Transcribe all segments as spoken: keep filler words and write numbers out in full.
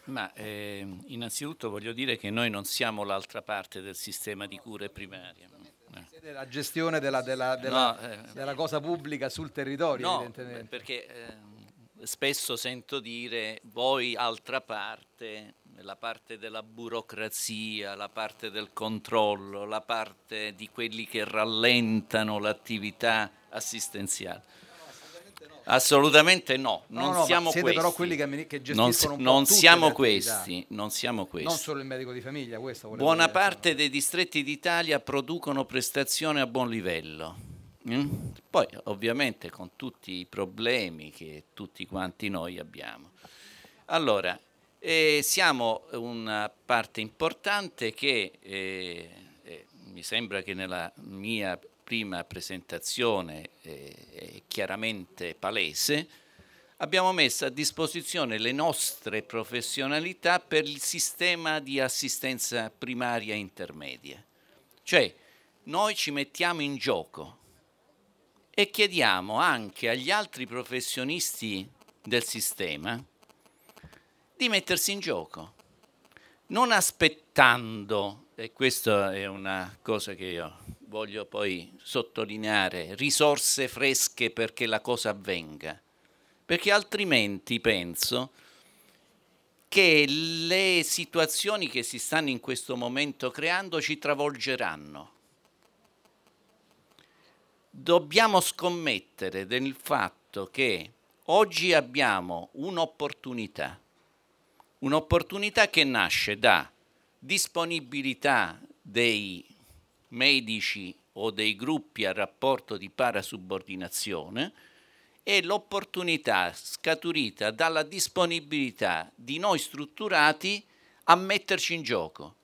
Ma eh, innanzitutto voglio dire che noi non siamo l'altra parte del sistema di cure primarie. Eh. Siete la gestione della, della, della, No, eh, della cosa pubblica sul territorio, no, beh, evidentemente. perché eh, spesso sento dire voi altra parte, la parte della burocrazia, la parte del controllo, la parte di quelli che rallentano l'attività assistenziale. Assolutamente no, No, no, non no, ma siamo siete però quelli questi. che, ammini- che Non, si- gestiscono un po' non tutte le siamo attività, questi, non siamo non questi. solo il medico di famiglia, questo volevo Buona dire, insomma. parte dei distretti d'Italia producono prestazioni a buon livello. mm? Poi ovviamente con tutti i problemi che tutti quanti noi abbiamo. Allora, eh, siamo una parte importante che eh, eh, mi sembra che nella mia prima presentazione eh, è chiaramente palese. Abbiamo messo a disposizione le nostre professionalità per il sistema di assistenza primaria e intermedia. Cioè, noi ci mettiamo in gioco e chiediamo anche agli altri professionisti del sistema di mettersi in gioco, non aspettando, e questa è una cosa che io voglio poi sottolineare, risorse fresche perché la cosa avvenga, perché altrimenti penso che le situazioni che si stanno in questo momento creando ci travolgeranno. Dobbiamo scommettere del fatto che oggi abbiamo un'opportunità, un'opportunità che nasce da disponibilità dei medici o dei gruppi a rapporto di parasubordinazione e l'opportunità scaturita dalla disponibilità di noi strutturati a metterci in gioco.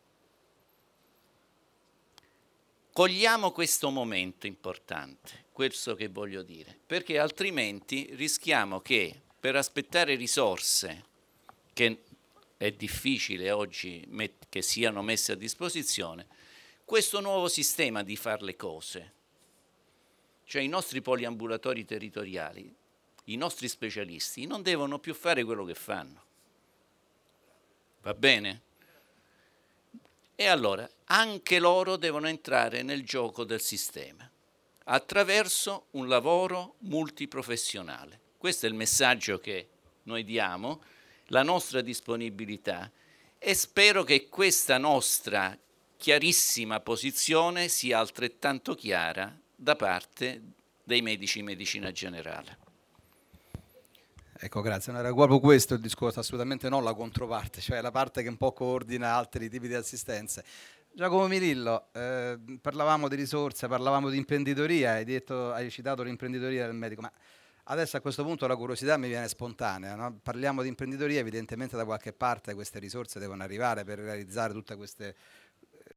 Cogliamo questo momento importante, questo che voglio dire, perché altrimenti rischiamo che per aspettare risorse che è difficile oggi met- che siano messe a disposizione, questo nuovo sistema di fare le cose, cioè i nostri poliambulatori territoriali, i nostri specialisti non devono più fare quello che fanno. Va bene? E allora anche loro devono entrare nel gioco del sistema attraverso un lavoro multiprofessionale. Questo è il messaggio che noi diamo, la nostra disponibilità, e spero che questa nostra chiarissima posizione sia altrettanto chiara da parte dei medici in medicina generale. Ecco, grazie. No, era proprio questo il discorso, assolutamente non la controparte, cioè la parte che un po' coordina altri tipi di assistenze. Giacomo Mirillo, eh, parlavamo di risorse, parlavamo di imprenditoria, hai detto, hai citato l'imprenditoria del medico, ma adesso a questo punto la curiosità mi viene spontanea, no? Parliamo di imprenditoria, evidentemente da qualche parte queste risorse devono arrivare per realizzare tutte queste